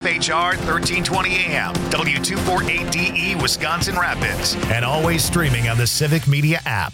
WFHR 1320 AM, W248DE Wisconsin Rapids, and always streaming on the Civic Media app.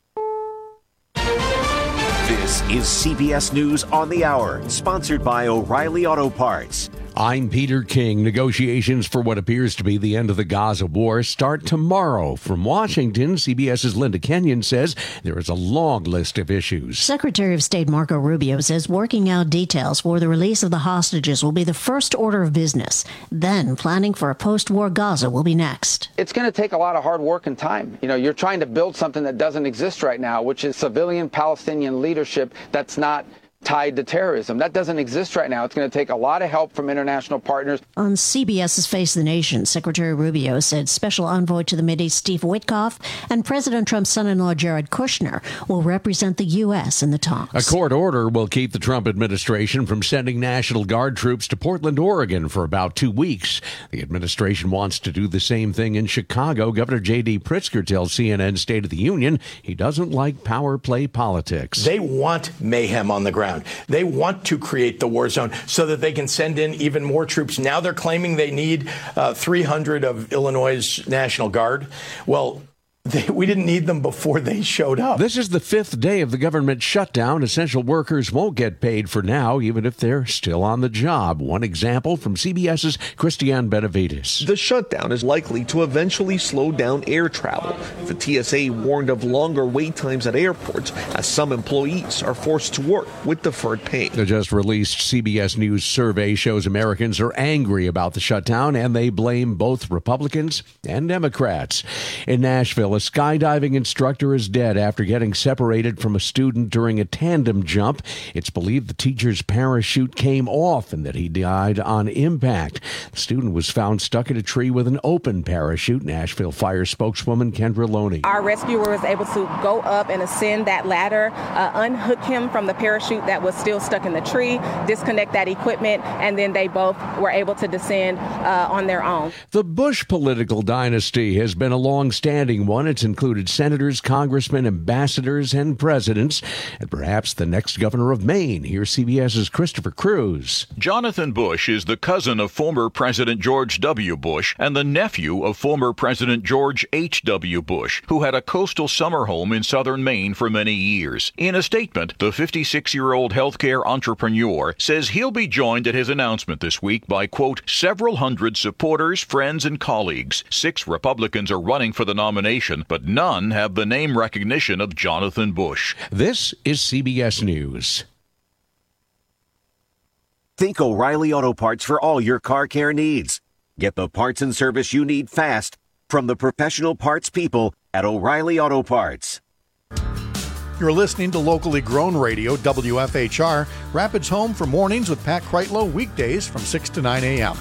This is CBS News on the Hour, sponsored by O'Reilly Auto Parts. I'm Peter King. Negotiations for what appears to be the end of the Gaza war start tomorrow. From Washington, CBS's Linda Kenyon says there is a long list of issues. Secretary of State Marco Rubio says working out details for the release of the hostages will be the first order of business. Then planning for a post-war Gaza will be next. It's going to take a lot of hard work and time. You know, you're trying to build something that doesn't exist right now, which is civilian Palestinian leadership that's not tied to terrorism. That doesn't exist right now. It's going to take a lot of help from international partners. On CBS's Face the Nation, Secretary Rubio said Special Envoy to the Mideast Steve Witkoff and President Trump's son-in-law Jared Kushner will represent the U.S. in the talks. A court order will keep the Trump administration from sending National Guard troops to Portland, Oregon for about 2 weeks. The administration wants to do the same thing in Chicago. Governor J.D. Pritzker tells CNN State of the Union he doesn't like power play politics. They want mayhem on the ground. They want to create the war zone so that they can send in even more troops. Now they're claiming they need 300 of Illinois' National Guard. Well, we didn't need them before they showed up. This is the 5th day of the government shutdown. Essential workers won't get paid for now, even if they're still on the job. One example from CBS's Christiane Benavides. The shutdown is likely to eventually slow down air travel. The TSA warned of longer wait times at airports as some employees are forced to work with deferred pay. The just released CBS News survey shows Americans are angry about the shutdown, and they blame both Republicans and Democrats. In Nashville, a skydiving instructor is dead after getting separated from a student during a tandem jump. It's believed the teacher's parachute came off and that he died on impact. The student was found stuck in a tree with an open parachute. Nashville Fire spokeswoman Kendra Loney. Our rescuer was able to go up and ascend that ladder, unhook him from the parachute that was still stuck in the tree, disconnect that equipment, and then they both were able to descend on their own. The Bush political dynasty has been a long-standing one. It's included senators, congressmen, ambassadors, and presidents, and perhaps the next governor of Maine. Here's CBS's Christopher Cruz. Jonathan Bush is the cousin of former President George W. Bush and the nephew of former President George H.W. Bush, who had a coastal summer home in southern Maine for many years. In a statement, the 56-year-old healthcare entrepreneur says he'll be joined at his announcement this week by, quote, several hundred supporters, friends, and colleagues. 6 Republicans are running for the nomination, but none have the name recognition of Jonathan Bush. This is CBS News. Think O'Reilly Auto Parts for all your car care needs. Get the parts and service you need fast from the professional parts people at O'Reilly Auto Parts. You're listening to locally grown radio, WFHR, Rapids Home for mornings with Pat Kreitlow, weekdays from 6 to 9 a.m.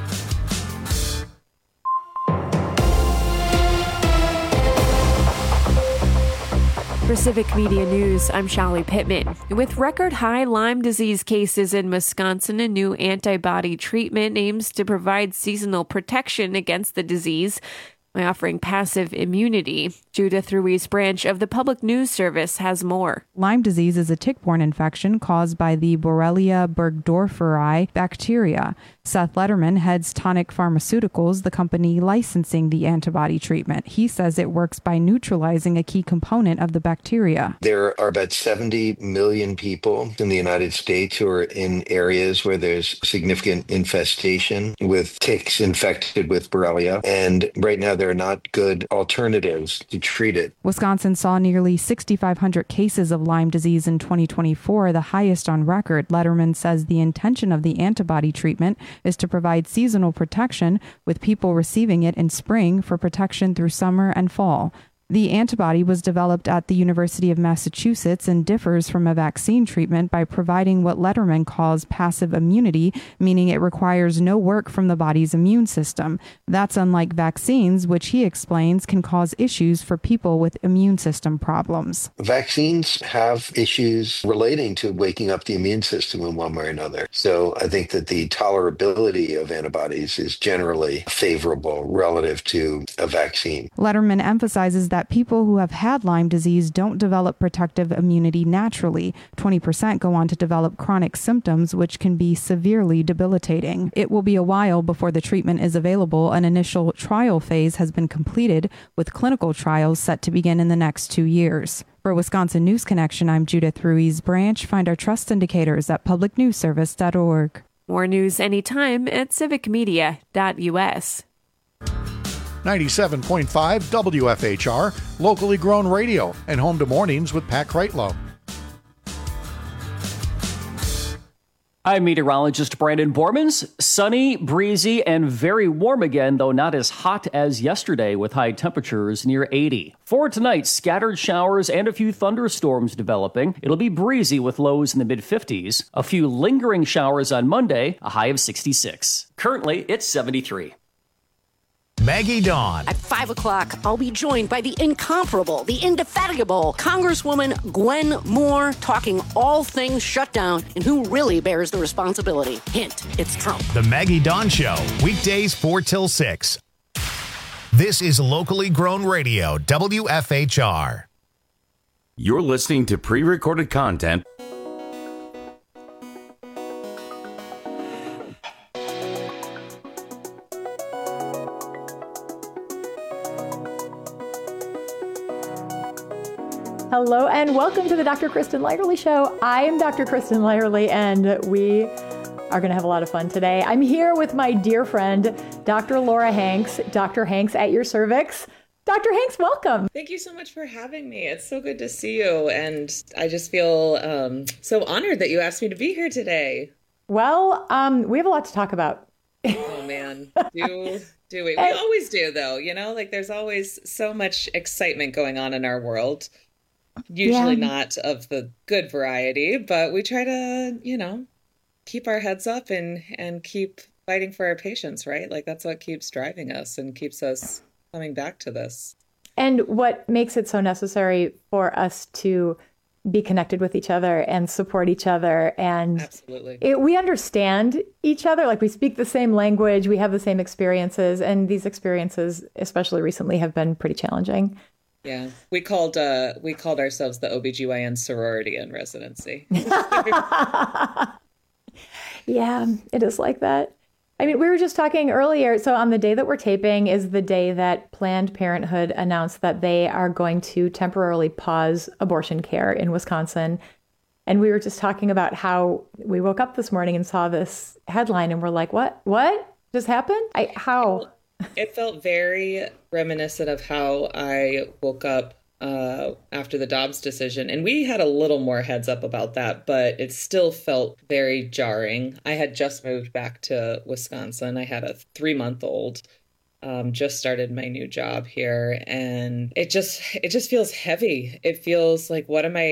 For Civic Media News, I'm Shallie Pittman. With record high Lyme disease cases in Wisconsin, a new antibody treatment aims to provide seasonal protection against the disease by offering passive immunity. Judith Ruiz Branch of the Public News Service has more. Lyme disease is a tick-borne infection caused by the Borrelia burgdorferi bacteria. Seth Letterman heads Tonic Pharmaceuticals, the company licensing the antibody treatment. He says it works by neutralizing a key component of the bacteria. There are about 70 million people in the United States who are in areas where there's significant infestation with ticks infected with Borrelia. And right now, there are not good alternatives to treat it. Wisconsin saw nearly 6,500 cases of Lyme disease in 2024, the highest on record. Letterman says the intention of the antibody treatment is to provide seasonal protection, with people receiving it in spring for protection through summer and fall. The antibody was developed at the University of Massachusetts and differs from a vaccine treatment by providing what Letterman calls passive immunity, meaning it requires no work from the body's immune system. That's unlike vaccines, which he explains can cause issues for people with immune system problems. Vaccines have issues relating to waking up the immune system in one way or another. So I think that the tolerability of antibodies is generally favorable relative to a vaccine. Letterman emphasizes that that people who have had Lyme disease don't develop protective immunity naturally. 20% go on to develop chronic symptoms, which can be severely debilitating. It will be a while before the treatment is available. An initial trial phase has been completed, with clinical trials set to begin in the next 2 years. For Wisconsin News Connection, I'm Judith Ruiz-Branch. Find our trust indicators at publicnewsservice.org. More news anytime at civicmedia.us. 97.5 WFHR, locally grown radio, and home to mornings with Pat Kreitlow. I'm meteorologist Brandon Bormans. Sunny, breezy, and very warm again, though not as hot as yesterday with high temperatures near 80. For tonight, scattered showers and a few thunderstorms developing. It'll be breezy with lows in the mid-50s. A few lingering showers on Monday, a high of 66. Currently, it's 73. Maggie Dawn. At 5 o'clock, I'll be joined by the incomparable, the indefatigable Congresswoman Gwen Moore, talking all things shutdown and who really bears the responsibility. Hint, it's Trump. The Maggie Dawn Show, weekdays 4 till 6. This is locally grown radio, WFHR. You're listening to pre-recorded content. Hello and welcome to the Dr. Kristen Lyerly Show. I am Dr. Kristen Lyerly and we are going to have a lot of fun today. I'm here with my dear friend, Dr. Laura Hanks, Dr. Hanks at your cervix. Dr. Hanks, welcome. Thank you so much for having me. It's so good to see you. And I just feel so honored that you asked me to be here today. Well, we have a lot to talk about. Oh, man. Do we? We always do, though. You know, like there's always so much excitement going on in our world. Usually not of the good variety, but we try to, you know, keep our heads up and keep fighting for our patients, right? Like that's what keeps driving us and keeps us coming back to this. And what makes it so necessary for us to be connected with each other and support each other. And absolutely, we understand each other. Like we speak the same language, we have the same experiences, and these experiences, especially recently, have been pretty challenging. Yeah, we called ourselves the OBGYN sorority in residency. Yeah, it is like that. I mean, we were just talking earlier. So on the day that we're taping is the day that Planned Parenthood announced that they are going to temporarily pause abortion care in Wisconsin. And we were just talking about how we woke up this morning and saw this headline and we're like, what just happened? How? It felt very reminiscent of how I woke up after the Dobbs decision. And we had a little more heads up about that, but it still felt very jarring. I had just moved back to Wisconsin. I had a 3-month-old, just started my new job here. And it just feels heavy. It feels like,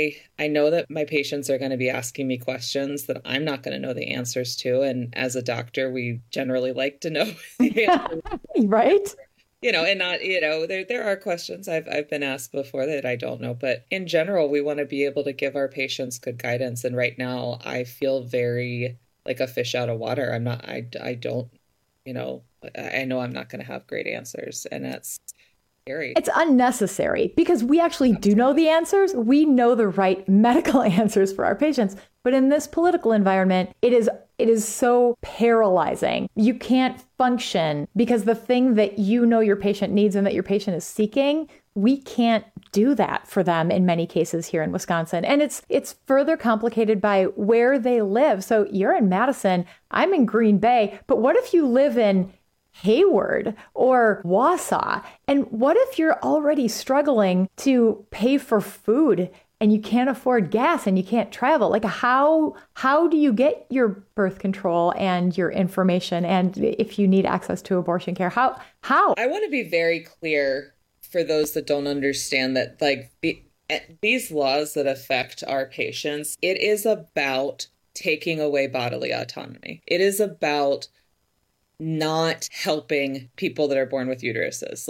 I know that my patients are going to be asking me questions that I'm not going to know the answers to. And as a doctor, we generally like to know the answers. Right? You know, and not, you know, there are questions I've been asked before that I don't know. But in general, we want to be able to give our patients good guidance. And right now, I feel very like a fish out of water. I don't, you know, I know I'm not going to have great answers. And that's scary. It's unnecessary because we actually do know the answers. We know the right medical answers for our patients. But in this political environment, it is so paralyzing. You can't function because the thing that you know your patient needs and that your patient is seeking, we can't do that for them in many cases here in Wisconsin. And it's further complicated by where they live. So you're in Madison, I'm in Green Bay, but what if you live in Hayward or Wausau? And what if you're already struggling to pay for food and you can't afford gas and you can't travel? Like how do you get your birth control and your information? And if you need access to abortion care, how? I want to be very clear for those that don't understand that, like, these laws that affect our patients, it is about taking away bodily autonomy. It is about not helping people that are born with uteruses.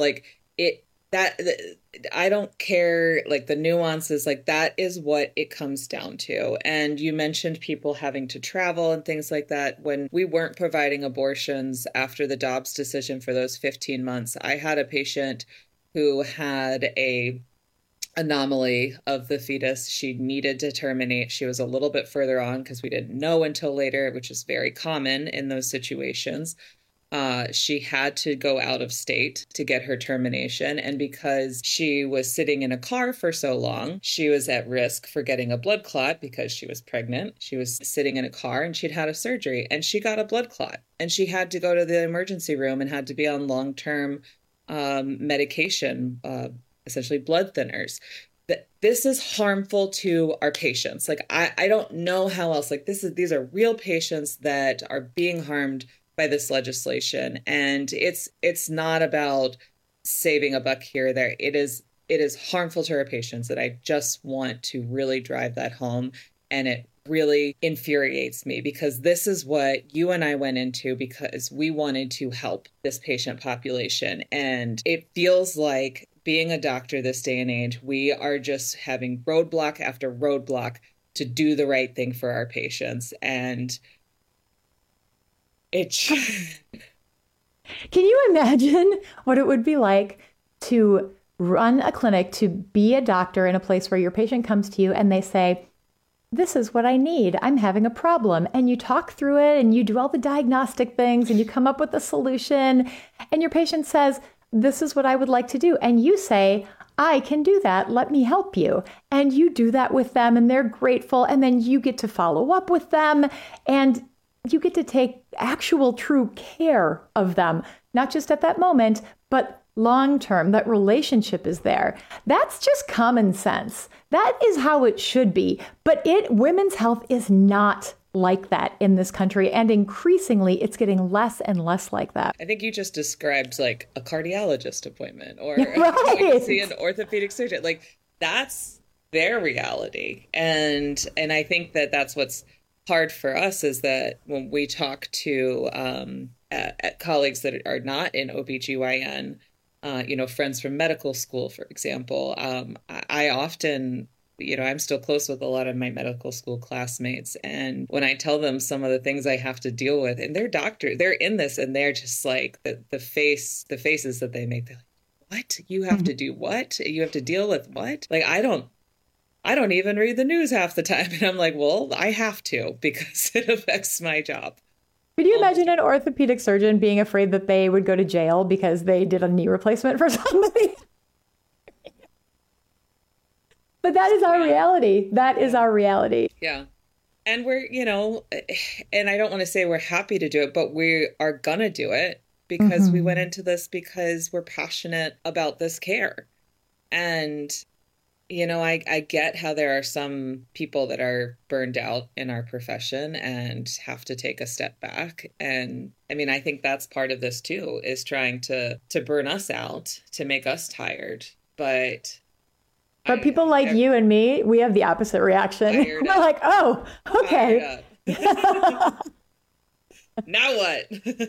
I don't care, like, the nuances, like, that is what it comes down to. And you mentioned people having to travel and things like that. When we weren't providing abortions after the Dobbs decision for those 15 months, I had a patient who had a anomaly of the fetus. She needed to terminate. She was a little bit further on because we didn't know until later, which is very common in those situations. She had to go out of state to get her termination. And because she was sitting in a car for so long, she was at risk for getting a blood clot because she was pregnant. She was sitting in a car and she'd had a surgery and she got a blood clot. And she had to go to the emergency room and had to be on long-term medication, essentially blood thinners. This is harmful to our patients. Like, I don't know how else. Like, these are real patients that are being harmed by this legislation. And it's not about saving a buck here or there. It is harmful to our patients, and I just want to really drive that home. And it really infuriates me because this is what you and I went into because we wanted to help this patient population. And it feels like being a doctor this day and age, we are just having roadblock after roadblock to do the right thing for our patients. And can you imagine what it would be like to run a clinic, to be a doctor in a place where your patient comes to you and they say, this is what I need. I'm having a problem. And you talk through it and you do all the diagnostic things and you come up with a solution. And your patient says, this is what I would like to do. And you say, I can do that. Let me help you. And you do that with them and they're grateful. And then you get to follow up with them and you get to take actual true care of them, not just at that moment, but long term. That relationship is there. That's just common sense. That is how it should be. But women's health is not like that in this country. And increasingly, it's getting less and less like that. I think you just described like a cardiologist appointment or right. see an orthopedic surgeon. Like, that's their reality. And I think that that's what's hard for us is that when we talk to colleagues that are not in OBGYN, friends from medical school, for example, I often, I'm still close with a lot of my medical school classmates. And when I tell them some of the things I have to deal with, and they're doctors, they're in this and they're just like the faces that they make, they're like, what? You have to do what? You have to deal with what? Like, I don't even read the news half the time. And I'm like, well, I have to because it affects my job. Could you imagine an orthopedic surgeon being afraid that they would go to jail because they did a knee replacement for somebody? But that is our reality. That is our reality. Yeah. And we're, and I don't want to say we're happy to do it, but we are going to do it because we went into this because we're passionate about this care. And I get how there are some people that are burned out in our profession and have to take a step back. And I mean, I think that's part of this too, is trying to burn us out, to make us tired. But people like you and me, we have the opposite reaction. We're like, oh, okay. Now what?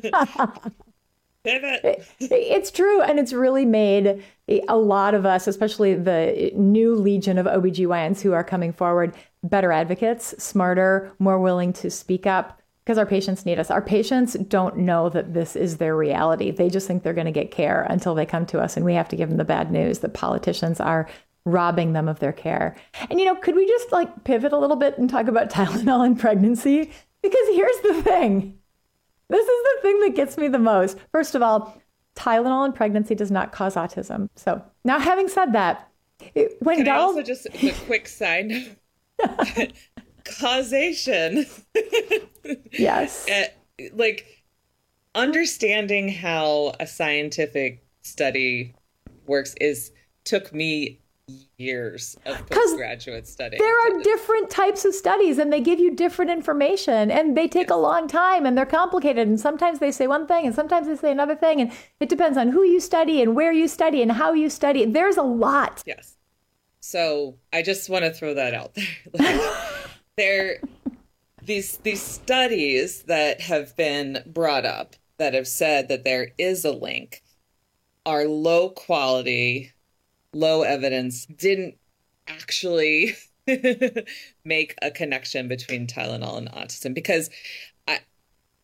Pivot. It's true. And it's really made a lot of us, especially the new legion of OBGYNs who are coming forward, better advocates, smarter, more willing to speak up because our patients need us. Our patients don't know that this is their reality. They just think they're going to get care until they come to us. And we have to give them the bad news that politicians are robbing them of their care. And, could we just pivot a little bit and talk about Tylenol and pregnancy? Because here's the thing. This is the thing that gets me the most. First of all, Tylenol in pregnancy does not cause autism. So now having said that, Can I also just a quick side note? Causation. Yes. Understanding how a scientific study works took me years of postgraduate study. There are different types of studies and they give you different information and they take a long time and they're complicated. And sometimes they say one thing and sometimes they say another thing. And it depends on who you study and where you study and how you study. There's a lot. Yes. So I just want to throw that out there. These studies that have been brought up that have said that there is a link are low quality, low evidence, didn't actually make a connection between Tylenol and autism. Because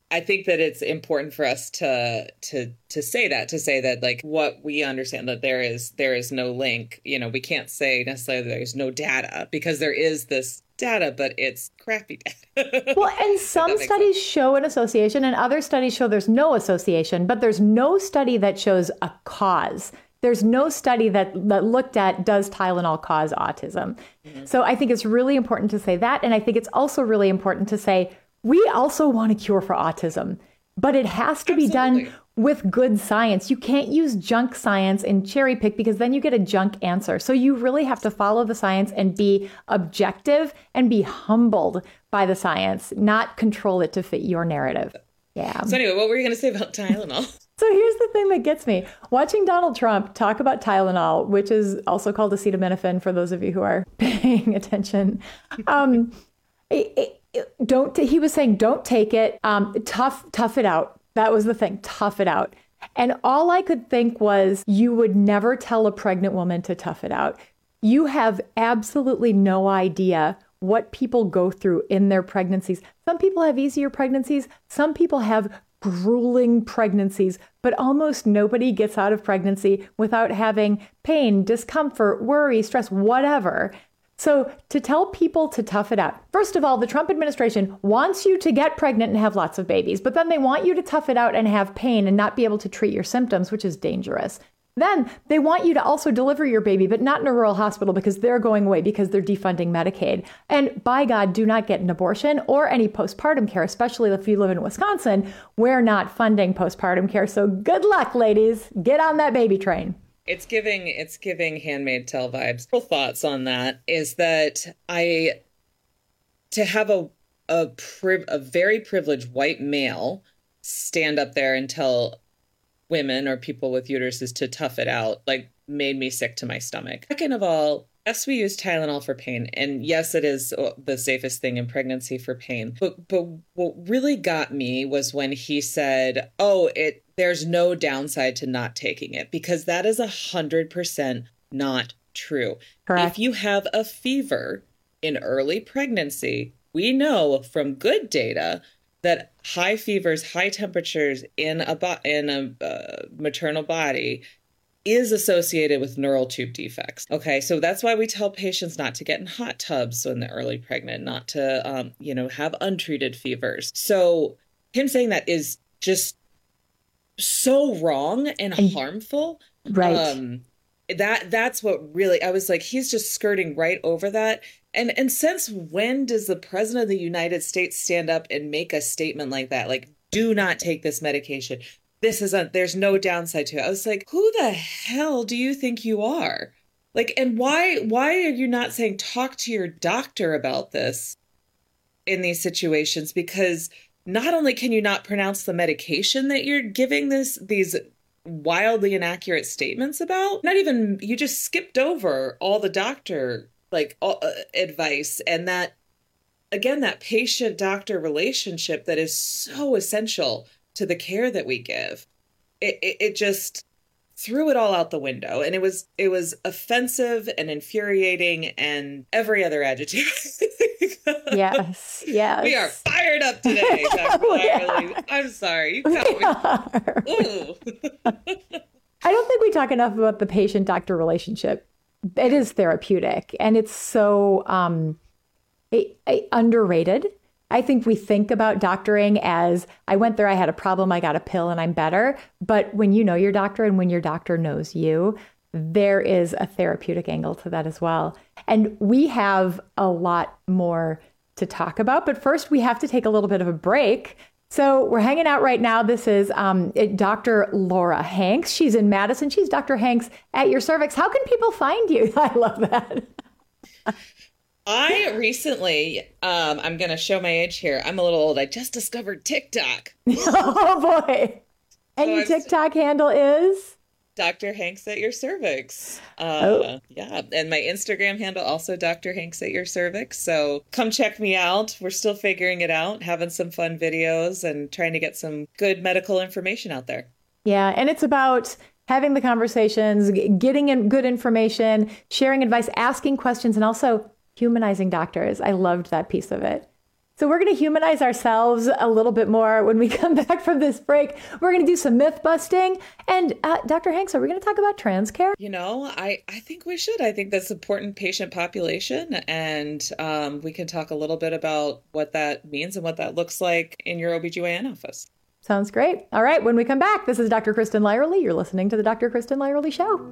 I think that it's important for us to say that like what we understand, that there is no link. You know, we can't say necessarily there's no data, because there is this data, but it's crappy data. Well, and some studies show an association and other studies show there's no association, but there's no study that shows a cause. There's no study that looked at, does Tylenol cause autism? Mm-hmm. So I think it's really important to say that. And I think it's also really important to say, we also want a cure for autism, but it has to be done with good science. You can't use junk science and cherry pick, because then you get a junk answer. So you really have to follow the science and be objective and be humbled by the science, not control it to fit your narrative. Yeah. So anyway, what were you going to say about Tylenol? So here's the thing that gets me. Watching Donald Trump talk about Tylenol, which is also called acetaminophen for those of you who are paying attention. He was saying, don't take it. Tough it out. That was the thing. Tough it out. And all I could think was, you would never tell a pregnant woman to tough it out. You have absolutely no idea what people go through in their pregnancies. Some people have easier pregnancies. Some people have grueling pregnancies, but almost nobody gets out of pregnancy without having pain, discomfort, worry, stress, whatever. So to tell people to tough it out, first of all, the Trump administration wants you to get pregnant and have lots of babies, but then they want you to tough it out and have pain and not be able to treat your symptoms, which is dangerous. Then they want you to also deliver your baby, but not in a rural hospital, because they're going away because they're defunding Medicaid. And by God, do not get an abortion or any postpartum care, especially if you live in Wisconsin. We're not funding postpartum care. So good luck, ladies. Get on that baby train. It's giving Handmaid's Tale vibes. Full thoughts on that is that to have a very privileged white male stand up there and tell women or people with uteruses to tough it out, like, made me sick to my stomach. Second of all, yes, we use Tylenol for pain, and yes, it is the safest thing in pregnancy for pain. But what really got me was when he said, there's no downside to not taking it, because that is 100% not true. Correct. If you have a fever in early pregnancy, we know from good data that high fevers, high temperatures in a maternal body is associated with neural tube defects. Okay, so that's why we tell patients not to get in hot tubs when they're early pregnant, not to, have untreated fevers. So him saying that is just so wrong and harmful. Right. That's what really, I was like, he's just skirting right over that. And since when does the president of the United States stand up and make a statement like that? Like, do not take this medication. There's no downside to it. I was like, who the hell do you think you are? Like, and why are you not saying talk to your doctor about this in these situations? Because not only can you not pronounce the medication that you're giving these wildly inaccurate statements about, you just skipped over all the doctor advice, and that, again, that patient-doctor relationship that is so essential to the care that we give. It just threw it all out the window, and it was offensive and infuriating and every other adjective. Yes. We are fired up today, Dr. Lyerly. I'm sorry. You got me. Ooh. I don't think we talk enough about the patient-doctor relationship. It is therapeutic, and it's so underrated. I think we think about doctoring as, I went there, I had a problem, I got a pill, and I'm better. But when you know your doctor and when your doctor knows you, there is a therapeutic angle to that as well. And we have a lot more to talk about. But first, we have to take a little bit of a break. So we're hanging out right now. This is Dr. Laura Hanks. She's in Madison. She's Dr. Hanks at your cervix. How can people find you? I love that. I recently, I'm going to show my age here. I'm a little old. I just discovered TikTok. Oh, boy. And your TikTok handle is? Dr. Hanks at your cervix. Yeah. And my Instagram handle also Dr. Hanks at your cervix. So come check me out. We're still figuring it out, having some fun videos and trying to get some good medical information out there. Yeah. And it's about having the conversations, getting in good information, sharing advice, asking questions, and also humanizing doctors. I loved that piece of it. So we're going to humanize ourselves a little bit more when we come back from this break. We're going to do some myth busting. And Dr. Hanks, are we going to talk about trans care? You know, I think we should. I think that's an important patient population. And we can talk a little bit about what that means and what that looks like in your OBGYN office. Sounds great. All right. When we come back, this is Dr. Kristen Lyerly. You're listening to the Dr. Kristen Lyerly Show.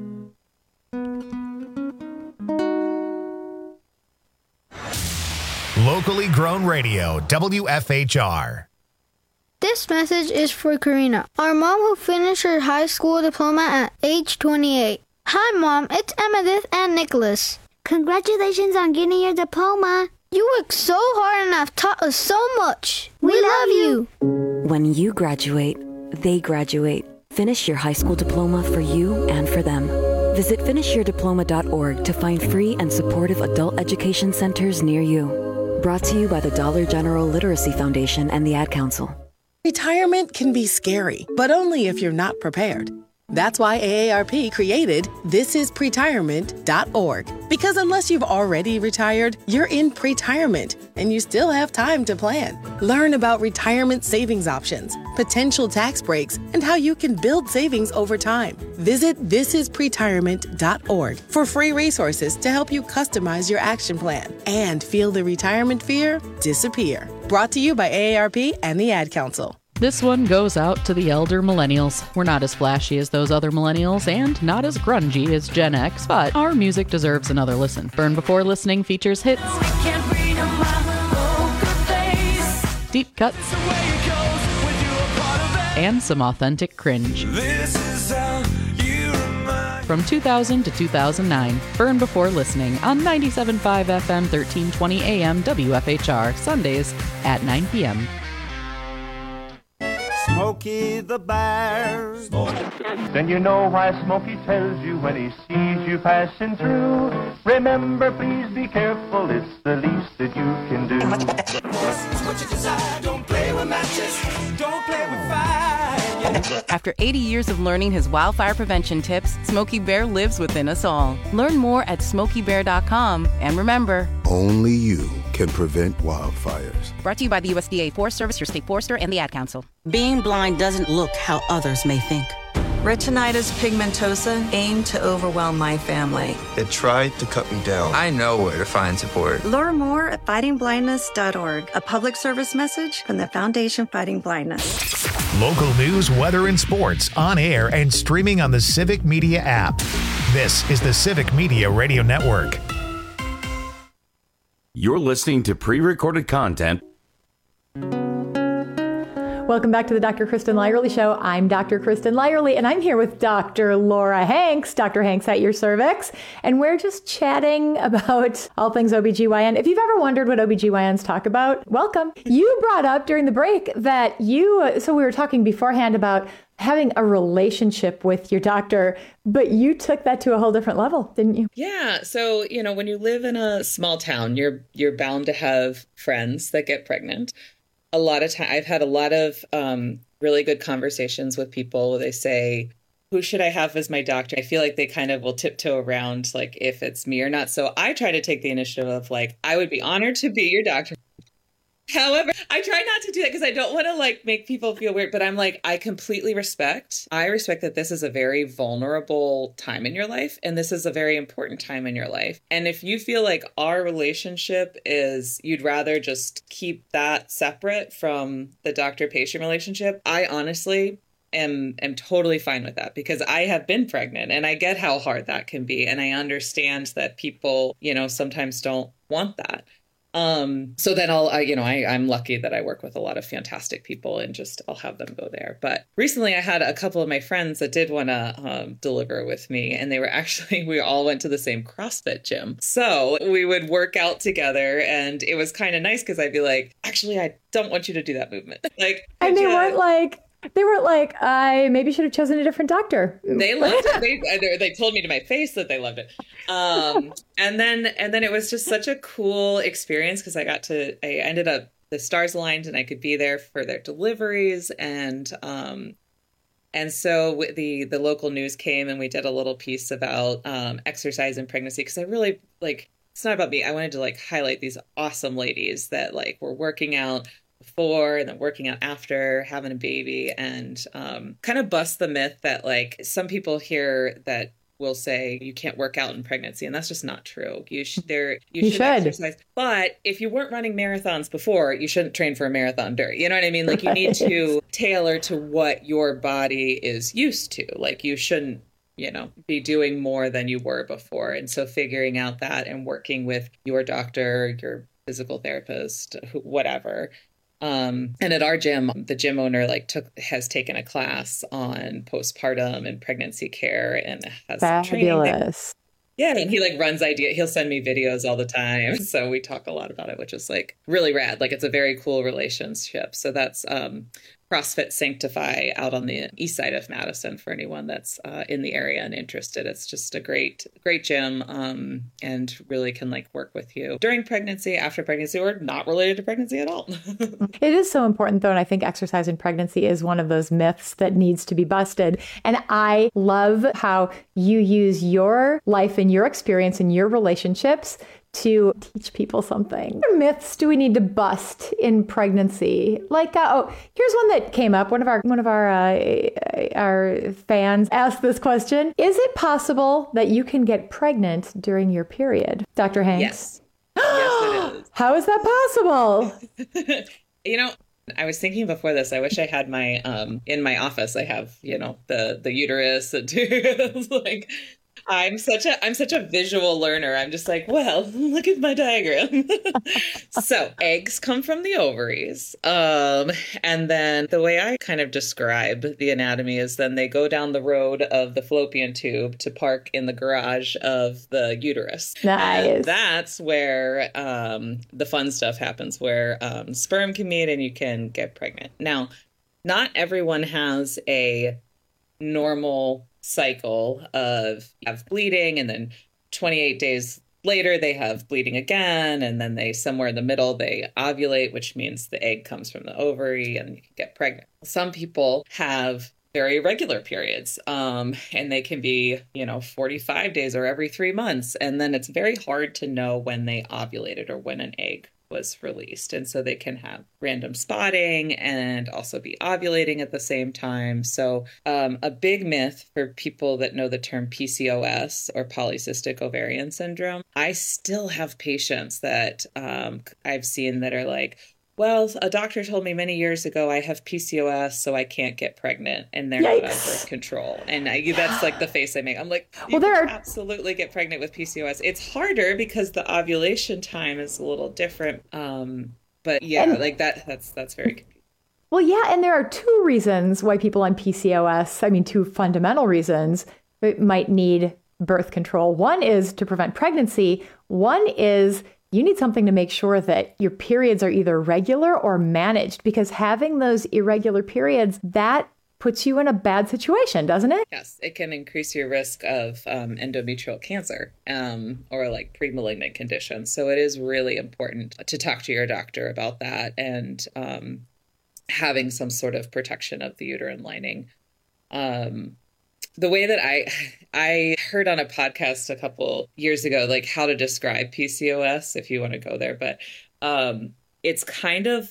Locally grown radio, WFHR. This message is for Karina, our mom who finished her high school diploma at age 28. Hi, Mom. It's Emmettith and Nicholas. Congratulations on getting your diploma. You worked so hard and have taught us so much. We love you. When you graduate, they graduate. Finish your high school diploma for you and for them. Visit finishyourdiploma.org to find free and supportive adult education centers near you. Brought to you by the Dollar General Literacy Foundation and the Ad Council. Retirement can be scary, but only if you're not prepared. That's why AARP created thisispretirement.org. Because unless you've already retired, you're in pretirement, and you still have time to plan. Learn about retirement savings options, potential tax breaks, and how you can build savings over time. Visit thisispretirement.org for free resources to help you customize your action plan and feel the retirement fear disappear. Brought to you by AARP and the Ad Council. This one goes out to the elder millennials. We're not as flashy as those other millennials and not as grungy as Gen X, but our music deserves another listen. Burn Before Listening features hits, deep cuts, and some authentic cringe. From 2000 to 2009, Burn Before Listening on 97.5 FM, 1320 AM, WFHR, Sundays at 9 p.m. Smokey the Bear. Then you know why Smokey tells you when he sees you passing through. Remember, please be careful, it's the least that you can do. What you desire, don't play with matches, don't play with fire. After 80 years of learning his wildfire prevention tips, Smokey Bear lives within us all. Learn more at SmokeyBear.com. And remember, only you can prevent wildfires. Brought to you by the USDA Forest Service, your state forester, and the Ad Council. Being blind doesn't look how others may think. Retinitis pigmentosa aimed to overwhelm my family. It tried to cut me down. I know where to find support. Learn more at fightingblindness.org. A public service message from the Foundation Fighting Blindness. Local news, weather, and sports on air and streaming on the Civic Media app. This is the Civic Media Radio Network. You're listening to pre-recorded content. Welcome back to the Dr. Kristen Lyerly Show. I'm Dr. Kristen Lyerly, and I'm here with Dr. Laura Hanks, Dr. Hanks at your cervix, and we're just chatting about all things OBGYN. If you've ever wondered what OBGYNs talk about, welcome. You brought up during the break that so we were talking beforehand about having a relationship with your doctor, but you took that to a whole different level, didn't you? Yeah. So, when you live in a small town, you're bound to have friends that get pregnant. A lot of time, I've had a lot of really good conversations with people where they say, who should I have as my doctor? I feel like they kind of will tiptoe around like if it's me or not. So I try to take the initiative of like, I would be honored to be your doctor. However, I try not to do that because I don't want to like make people feel weird, but I'm like, I respect that this is a very vulnerable time in your life. And this is a very important time in your life. And if you feel like our relationship is, you'd rather just keep that separate from the doctor-patient relationship, I honestly am totally fine with that because I have been pregnant and I get how hard that can be. And I understand that people, sometimes don't want that. So then I'm lucky that I work with a lot of fantastic people and I'll have them go there. But recently I had a couple of my friends that did want to deliver with me, and we all went to the same CrossFit gym. So we would work out together, and it was kind of nice because I'd be like, actually, I don't want you to do that movement. And they weren't like, I maybe should have chosen a different doctor. They loved it. They told me to my face that they loved it. And then it was just such a cool experience because I ended up, the stars aligned and I could be there for their deliveries. And so the local news came and we did a little piece about exercise and pregnancy because I really it's not about me. I wanted to like highlight these awesome ladies that like were working out before and then working out after having a baby, and kind of bust the myth that like some people hear that will say you can't work out in pregnancy, and that's just not true. You should exercise. But if you weren't running marathons before, you shouldn't train for a marathon during. You know what I mean? Like you need to tailor to what your body is used to. Like you shouldn't, be doing more than you were before. And so figuring out that and working with your doctor, your physical therapist, whatever. And at our gym, the gym owner has taken a class on postpartum and pregnancy care and has fabulous. Yeah, and he runs he'll send me videos all the time. So we talk a lot about it, which is really rad. It's a very cool relationship. So that's CrossFit Sanctify out on the east side of Madison for anyone that's in the area and interested. It's just a great gym and really can work with you during pregnancy, after pregnancy, or not related to pregnancy at all. It is so important though. And I think exercise in pregnancy is one of those myths that needs to be busted. And I love how you use your life and your experience and your relationships to teach people something. What myths do we need to bust in pregnancy? Here's one that came up. One of our fans asked this question: is it possible that you can get pregnant during your period, Dr. Hanks? Yes. Yes, it is. How is that possible? I was thinking before this, I wish I had my in my office. I have the uterus and I'm such a visual learner. I'm just look at my diagram. So eggs come from the ovaries. And then the way I kind of describe the anatomy is then they go down the road of the fallopian tube to park in the garage of the uterus. Nice. And that's where the fun stuff happens, where sperm can meet and you can get pregnant. Now, not everyone has a normal cycle of have bleeding, and then 28 days later they have bleeding again, and then they somewhere in the middle they ovulate, which means the egg comes from the ovary and you can get pregnant. Some people have very irregular periods, and they can be 45 days or every 3 months, and then it's very hard to know when they ovulated or when an egg was released. And so they can have random spotting and also be ovulating at the same time. So a big myth for people that know the term PCOS, or polycystic ovarian syndrome. I still have patients that I've seen that are well, a doctor told me many years ago I have PCOS, so I can't get pregnant, and they're not on birth control. And that's the face I make. I'm you can absolutely get pregnant with PCOS. It's harder because the ovulation time is a little different. But yeah, that's very confusing. Well, yeah, and there are two reasons why people on PCOS, two fundamental reasons, might need birth control. One is to prevent pregnancy. One is you need something to make sure that your periods are either regular or managed, because having those irregular periods, that puts you in a bad situation, doesn't it? Yes, it can increase your risk of endometrial cancer or pre-malignant conditions. So it is really important to talk to your doctor about that, and having some sort of protection of the uterine lining. The way that I heard on a podcast a couple years ago, how to describe PCOS, if you want to go there, but it's kind of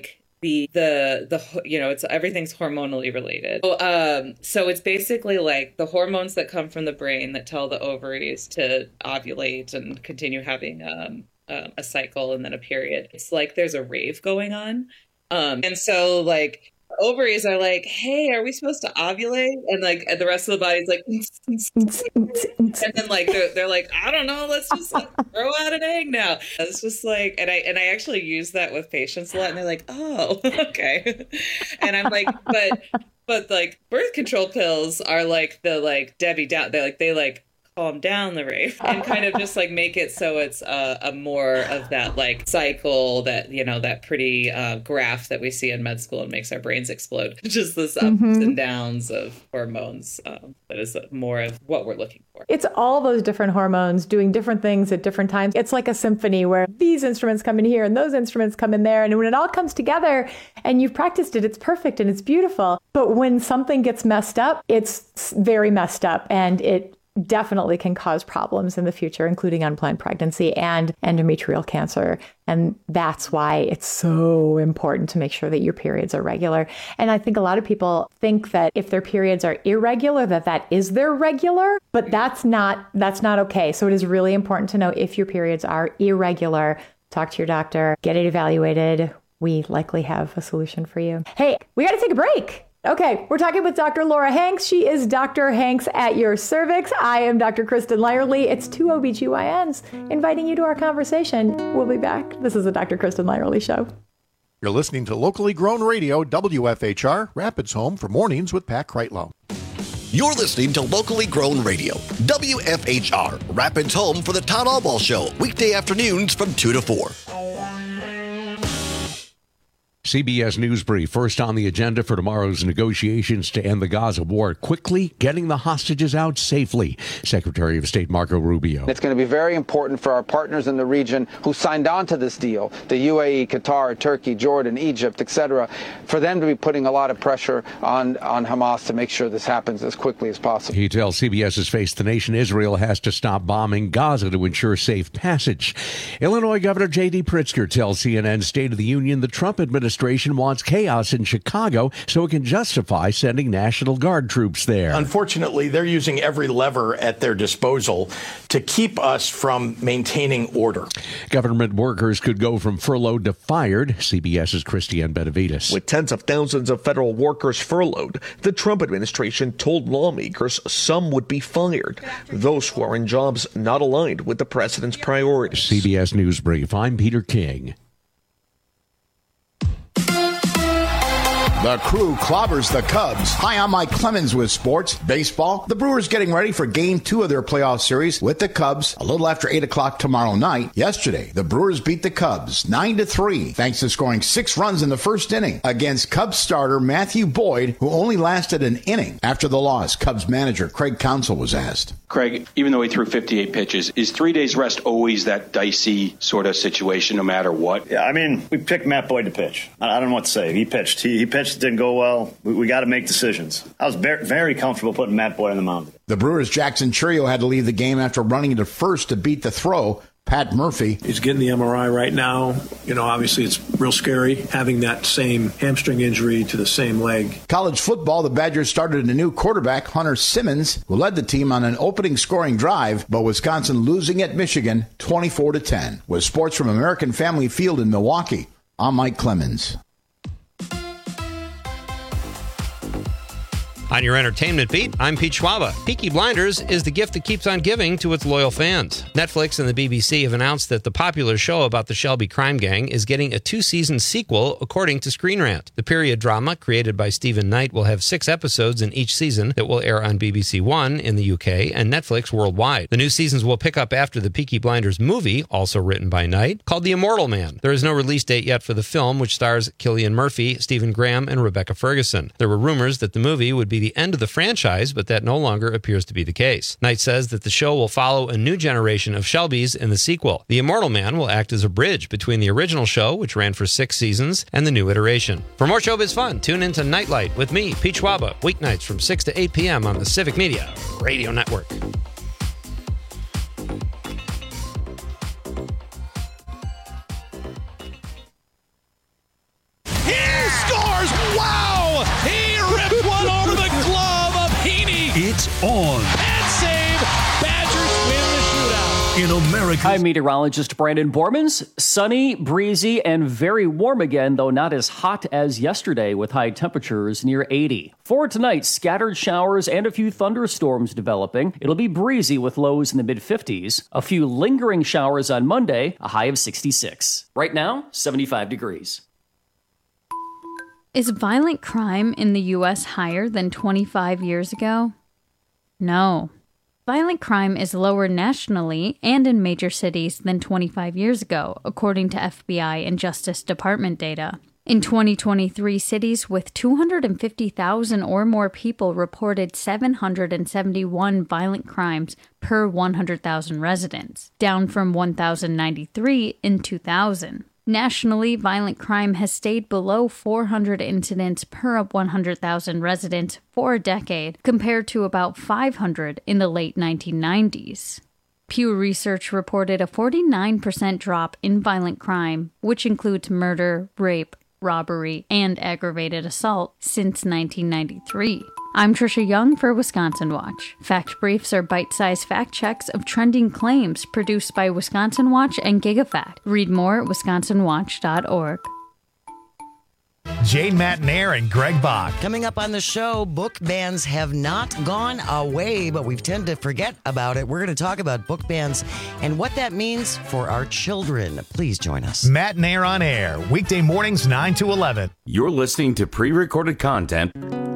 it's everything's hormonally related. So it's basically the hormones that come from the brain that tell the ovaries to ovulate and continue having a cycle and then a period. It's there's a rave going on. And so ovaries are hey, are we supposed to ovulate? And and the rest of the body's and then they're I don't know, let's just throw out an egg now. It's just and I actually use that with patients a lot, and they're oh, okay. And I'm but birth control pills are the Debbie Down. They calm down the rave and kind of just make it so it's a more of that cycle that that pretty graph that we see in med school and makes our brains explode. Just this ups and downs of hormones that is more of what we're looking for. It's all those different hormones doing different things at different times. It's like a symphony where these instruments come in here and those instruments come in there, and when it all comes together and you've practiced it, it's perfect and it's beautiful. But when something gets messed up, it's very messed up, and it definitely can cause problems in the future, including unplanned pregnancy and endometrial cancer. And that's why it's so important to make sure that your periods are regular. And I think a lot of people think that if their periods are irregular, that is their regular, but that's not okay. So it is really important to know if your periods are irregular, talk to your doctor, get it evaluated. We likely have a solution for you. Hey, we got to take a break. Okay, we're talking with Dr. Laura Hanks. She is Dr. Hanks at your cervix. I am Dr. Kristen Lyerly. It's two OBGYNs inviting you to our conversation. We'll be back. This is the Dr. Kristen Lyerly Show. You're listening to Locally Grown Radio, WFHR, Rapids Home for Mornings with Pat Kreitlow. You're listening to Locally Grown Radio, WFHR, Rapids Home for the Todd Albaugh Show, weekday afternoons from 2 to 4. CBS News Brief, first on the agenda for tomorrow's negotiations to end the Gaza war, quickly getting the hostages out safely. Secretary of State Marco Rubio. It's going to be very important for our partners in the region who signed on to this deal, the UAE, Qatar, Turkey, Jordan, Egypt, etc., for them to be putting a lot of pressure on Hamas to make sure this happens as quickly as possible. He tells CBS's Face the Nation Israel has to stop bombing Gaza to ensure safe passage. Illinois Governor J.D. Pritzker tells CNN State of the Union the Trump administration wants chaos in Chicago so it can justify sending National Guard troops there. Unfortunately, they're using every lever at their disposal to keep us from maintaining order. Government workers could go from furloughed to fired. CBS's Christiane Benavides. With tens of thousands of federal workers furloughed, the Trump administration told lawmakers some would be fired. Those who are in jobs not aligned with the president's priorities. CBS News Brief. I'm Peter King. The Crew clobbers the Cubs. Hi, I'm Mike Clemens with sports. Baseball. The Brewers getting ready for Game 2 of their playoff series with the Cubs a little after 8 o'clock tomorrow night. Yesterday, the Brewers beat the Cubs 9-3 thanks to scoring 6 runs in the first inning against Cubs starter Matthew Boyd, who only lasted an inning. After the loss, Cubs manager Craig Counsell was asked. Craig, even though he threw 58 pitches, is 3 days rest always that dicey sort of situation no matter what? Yeah, I mean, we picked Matt Boyd to pitch. I don't know what to say. He pitched. He pitched, didn't go well. We got to make decisions. I was very comfortable putting Matt Boyd on the mound. The Brewers' Jackson Churio had to leave the game after running to first to beat the throw. Pat Murphy. He's getting the MRI right now. You know, obviously it's real scary having that same hamstring injury to the same leg. College football, the Badgers started a new quarterback, Hunter Simmons, who led the team on an opening scoring drive, but Wisconsin losing at Michigan 24-10. With sports from American Family Field in Milwaukee, I'm Mike Clemens. On your entertainment beat, I'm Pete Schwaba. Peaky Blinders is the gift that keeps on giving to its loyal fans. Netflix and the BBC have announced that the popular show about the Shelby crime gang is getting a 2-season sequel, according to Screen Rant. The period drama, created by Stephen Knight, will have 6 episodes in each season that will air on BBC One in the UK and Netflix worldwide. The new seasons will pick up after the Peaky Blinders movie, also written by Knight, called The Immortal Man. There is no release date yet for the film, which stars Cillian Murphy, Stephen Graham, and Rebecca Ferguson. There were rumors that the movie would be the end of the franchise, but that no longer appears to be the case. Knight says that the show will follow a new generation of Shelbys in the sequel. The Immortal Man will act as a bridge between the original show, which ran for 6 seasons, and the new iteration. For more showbiz fun, tune into Nightlight with me, Pete Schwaba, weeknights from 6 to 8 p.m. on the Civic Media Radio Network. He scores! Wow! He ripped one over the glove of Heaney. It's on. And save. Badgers win the shootout. In America. I'm meteorologist Brandon Bormans. Sunny, breezy, and very warm again, though not as hot as yesterday with high temperatures near 80. For tonight, scattered showers and a few thunderstorms developing. It'll be breezy with lows in the mid-50s. A few lingering showers on Monday, a high of 66. Right now, 75 degrees. Is violent crime in the U.S. higher than 25 years ago? No. Violent crime is lower nationally and in major cities than 25 years ago, according to FBI and Justice Department data. In 2023, cities with 250,000 or more people reported 771 violent crimes per 100,000 residents, down from 1,093 in 2000. Nationally, violent crime has stayed below 400 incidents per 100,000 residents for a decade, compared to about 500 in the late 1990s. Pew Research reported a 49% drop in violent crime, which includes murder, rape, robbery, and aggravated assault since 1993. I'm Trisha Young for Wisconsin Watch. Fact Briefs are bite-sized fact checks of trending claims produced by Wisconsin Watch and GigaFact. Read more at wisconsinwatch.org. Jane Matnair and Greg Bach. Coming up on the show, book bans have not gone away, but we tend to forget about it. We're going to talk about book bans and what that means for our children. Please join us. Matnair on Air, weekday mornings 9 to 11. You're listening to pre-recorded content.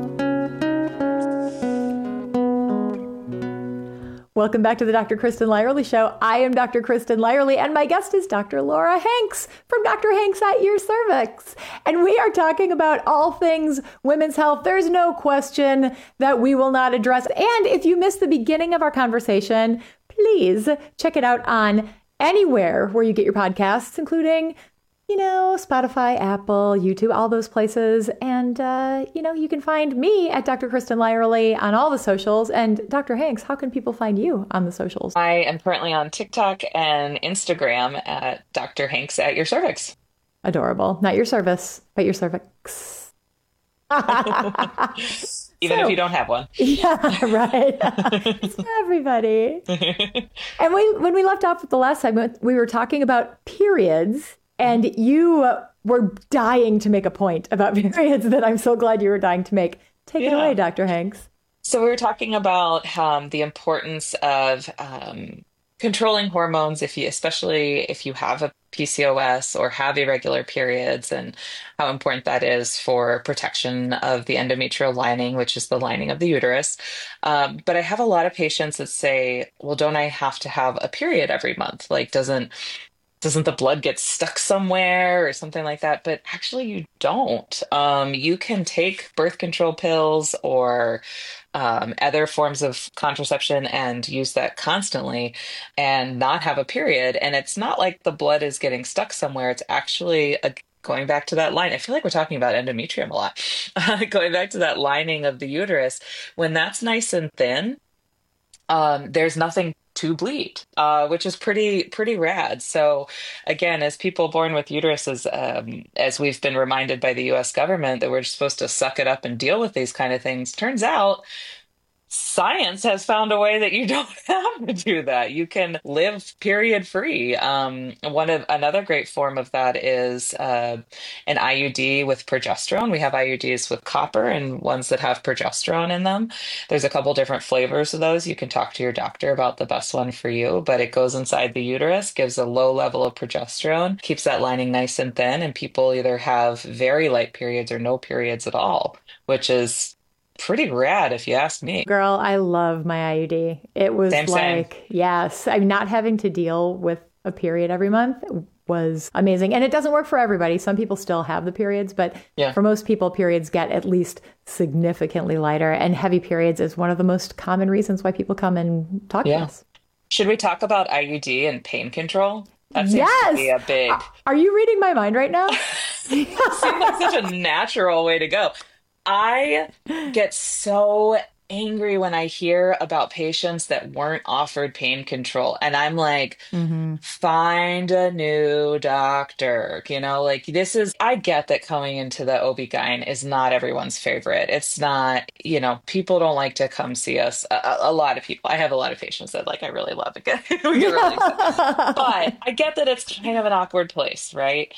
Welcome back to the Dr. Kristen Lyerly Show. I am Dr. Kristen Lyerly, and my guest is Dr. Laura Hanks from Dr. Hanks at Your Cervix. And we are talking about all things women's health. There's no question that we will not address. And if you missed the beginning of our conversation, please check it out on anywhere where you get your podcasts, including Spotify, Apple, YouTube, all those places. And, you can find me at Dr. Kristen Lyerly on all the socials. And Dr. Hanks, how can people find you on the socials? I am currently on TikTok and Instagram at Dr. Hanks at Your Cervix. Adorable. Not your service, but your cervix. Even if you don't have one. Yeah, right. It's for everybody. And when we left off with the last segment, we were talking about periods. And you were dying to make a point about periods that I'm so glad you were dying to make. Take it away, Dr. Hanks. So we were talking about the importance of controlling hormones, especially if you have a PCOS or have irregular periods, and how important that is for protection of the endometrial lining, which is the lining of the uterus. But I have a lot of patients that say, well, don't I have to have a period every month? Like, doesn't the blood get stuck somewhere or something like that? But actually you don't. You can take birth control pills or other forms of contraception and use that constantly and not have a period. And it's not like the blood is getting stuck somewhere. It's actually going back to that line. I feel like we're talking about endometrium a lot. Going back to that lining of the uterus, when that's nice and thin, there's nothing to bleed, which is pretty rad. So again, as people born with uteruses, as we've been reminded by the U.S. government that we're supposed to suck it up and deal with these kind of things, turns out science has found a way that you don't have to do that. You can live period free. Another great form of that is an IUD with progesterone. We have IUDs with copper and ones that have progesterone in them. There's a couple different flavors of those. You can talk to your doctor about the best one for you, but it goes inside the uterus, gives a low level of progesterone, keeps that lining nice and thin, and people either have very light periods or no periods at all, which is pretty rad if you ask me. Girl, I love my IUD. It was same. Yes, I'm not having to deal with a period every month was amazing. And it doesn't work for everybody. Some people still have the periods, but for most people, periods get at least significantly lighter. And heavy periods is one of the most common reasons why people come and talk to us. Should we talk about IUD and pain control? That seems to be a big... Are you reading my mind right now? Seems like such a natural way to go. I get so angry when I hear about patients that weren't offered pain control. And I'm like, find a new doctor. I get that coming into the OB-GYN is not everyone's favorite. It's not, people don't like to come see us. A lot of people, I have a lot of patients that I really love it. But I get that it's kind of an awkward place, right?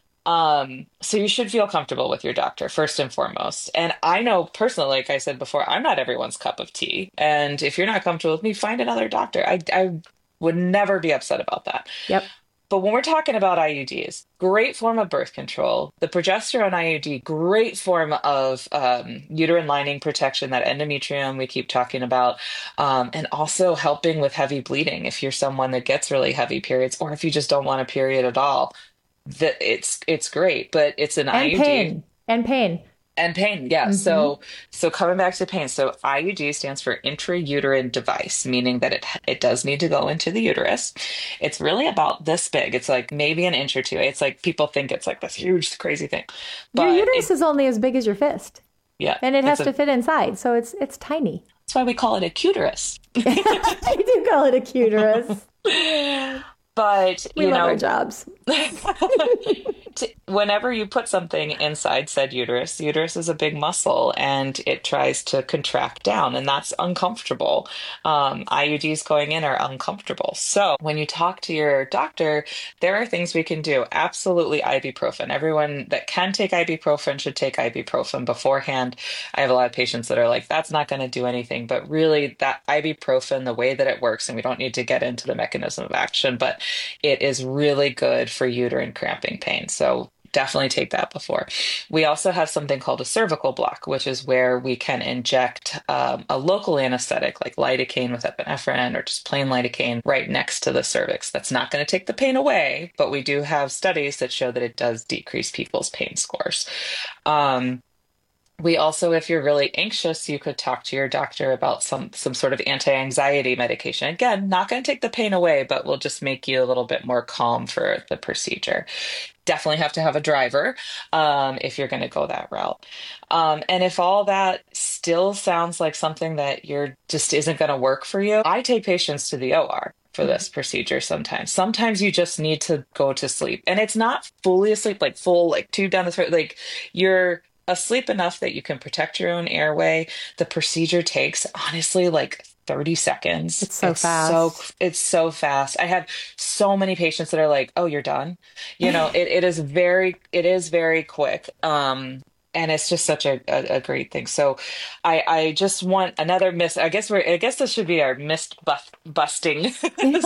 So you should feel comfortable with your doctor first and foremost. And I know personally, like I said before, I'm not everyone's cup of tea. And if you're not comfortable with me, find another doctor. I would never be upset about that. Yep. But when we're talking about IUDs, great form of birth control, the progesterone IUD, great form of uterine lining protection, that endometrium we keep talking about, and also helping with heavy bleeding. If you're someone that gets really heavy periods, or if you just don't want a period at all, that it's great, but it's an IUD. And pain. And pain, yeah. So coming back to pain, so IUD stands for intrauterine device, meaning that it does need to go into the uterus. It's really about this big. It's like maybe an inch or two. It's like people think it's like this huge, crazy thing. But your uterus is only as big as your fist. Yeah. And it has to fit inside, so it's tiny. That's why we call it a cuterus. I do call it a cuterus. But, we love our jobs. Whenever you put something inside said uterus, the uterus is a big muscle and it tries to contract down, and that's uncomfortable. IUDs going in are uncomfortable. So when you talk to your doctor, there are things we can do. Absolutely ibuprofen. Everyone that can take ibuprofen should take ibuprofen beforehand. I have a lot of patients that are like, that's not going to do anything. But really, that ibuprofen, the way that it works, and we don't need to get into the mechanism of action, but it is really good for uterine cramping pain. So definitely take that before. We also have something called a cervical block, which is where we can inject a local anesthetic like lidocaine with epinephrine or just plain lidocaine right next to the cervix. That's not going to take the pain away, but we do have studies that show that it does decrease people's pain scores. We also, if you're really anxious, you could talk to your doctor about some sort of anti-anxiety medication. Again, not going to take the pain away, but will just make you a little bit more calm for the procedure. Definitely have to have a driver if you're going to go that route. And if all that still sounds like something that you're just isn't going to work for you, I take patients to the OR for this procedure sometimes. Sometimes you just need to go to sleep. And it's not fully asleep, like full, like tube down the throat, like you're asleep enough that you can protect your own airway. The procedure takes, honestly, like 30 seconds. It's so fast. It's so fast. I have so many patients that are like, oh, you're done. You know, it is very quick. And it's just such a great thing. So I just want another myth. I guess this should be our myth busting segment.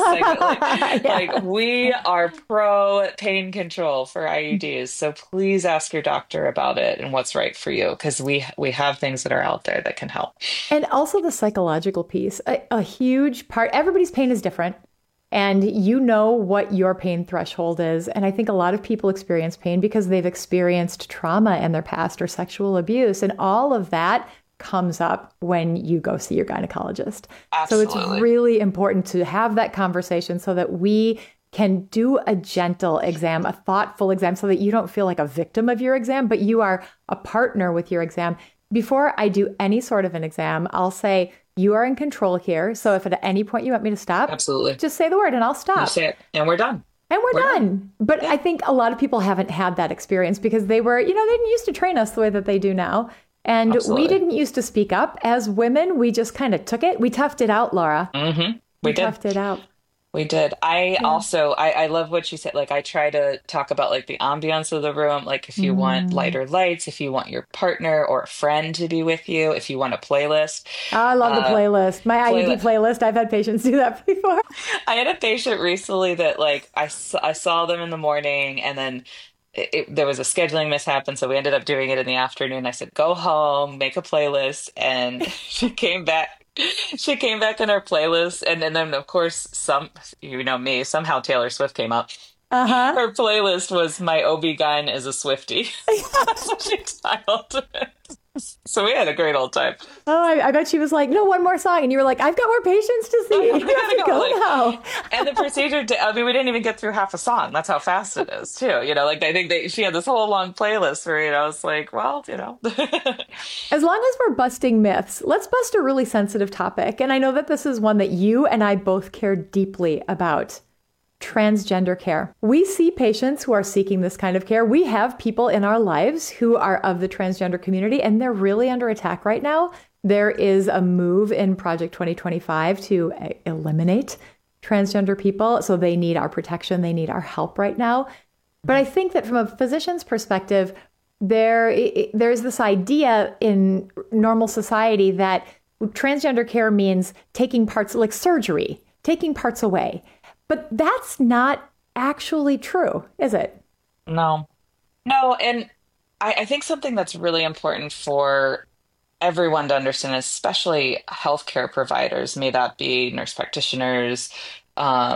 Like we are pro pain control for IUDs. So please ask your doctor about it and what's right for you, because we have things that are out there that can help. And also the psychological piece, a huge part. Everybody's pain is different. And you know what your pain threshold is. And I think a lot of people experience pain because they've experienced trauma in their past or sexual abuse. And all of that comes up when you go see your gynecologist. Absolutely. So it's really important to have that conversation so that we can do a gentle exam, a thoughtful exam, so that you don't feel like a victim of your exam, but you are a partner with your exam. Before I do any sort of an exam, I'll say, you are in control here. So if at any point you want me to stop, absolutely, just say the word and I'll stop. You say it, and we're done. And we're done. But I think a lot of people haven't had that experience because they were, they didn't used to train us the way that they do now. And we didn't used to speak up. As women, we just kind of took it. We toughed it out, Laura. Mm-hmm. We toughed it out. We did. I love what you said. Like, I try to talk about like the ambiance of the room. Like, if you want lighter lights, if you want your partner or a friend to be with you, if you want a playlist. Oh, I love the playlist. My IUD playlist. I've had patients do that before. I had a patient recently that like, I saw them in the morning and then there was a scheduling mishap, and so we ended up doing it in the afternoon. I said, go home, make a playlist. And she came back. She came back in her playlist, and then of course somehow Taylor Swift came up. Her playlist was "My OB-GYN is a Swiftie." That's what she titled it. So we had a great old time. Oh, I bet she was like, no, one more song. And you were like, I've got more patients to see. You have to go now. And the procedure, we didn't even get through half a song. That's how fast it is, too. Like I think she had this whole long playlist where, I was like, well, As long as we're busting myths, let's bust a really sensitive topic. And I know that this is one that you and I both care deeply about. Transgender care. We see patients who are seeking this kind of care. We have people in our lives who are of the transgender community, and they're really under attack right now. There is a move in Project 2025 to eliminate transgender people. So they need our protection. They need our help right now. But I think that from a physician's perspective, there's this idea in normal society that transgender care means taking parts, like surgery, taking parts away. But that's not actually true, is it? No. And I think something that's really important for everyone to understand, especially healthcare providers, may that be nurse practitioners,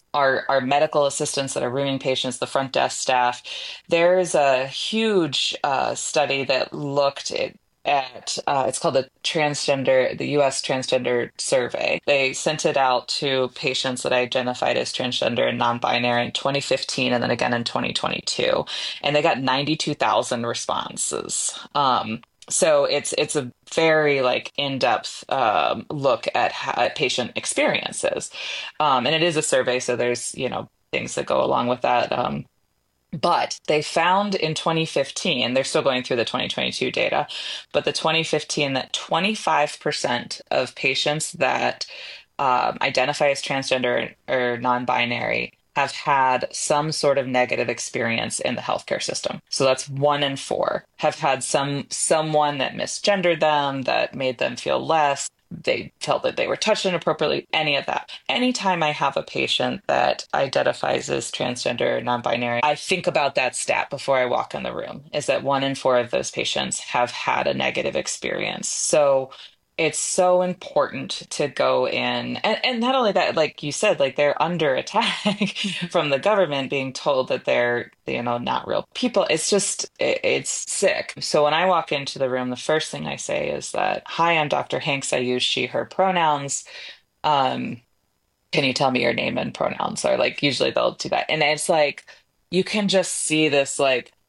our medical assistants that are rooming patients, the front desk staff. There's a huge study that looked at it's called the U.S. Transgender Survey. They sent it out to patients that identified as transgender and non-binary in 2015 and then again in 2022. And they got 92,000 responses. So it's a very in-depth look at patient experiences. And it is a survey, so there's, things that go along with that. But they found in 2015, they're still going through the 2022 data, but the 2015 that 25% of patients that identify as transgender or non-binary have had some sort of negative experience in the healthcare system. So that's 1 in 4 have had someone that misgendered them, that made them feel less. They felt that they were touched inappropriately, any of that. Anytime I have a patient that identifies as transgender or non-binary, I think about that stat before I walk in the room, is that 1 in 4 of those patients have had a negative experience. So it's so important to go in. And not only that, like you said, they're under attack from the government, being told that they're, not real people. It's just, it's sick. So when I walk into the room, the first thing I say is that, "Hi, I'm Dr. Hanks. I use she, her pronouns. Can you tell me your name and pronouns?" Or usually they'll do that. And it's you can just see this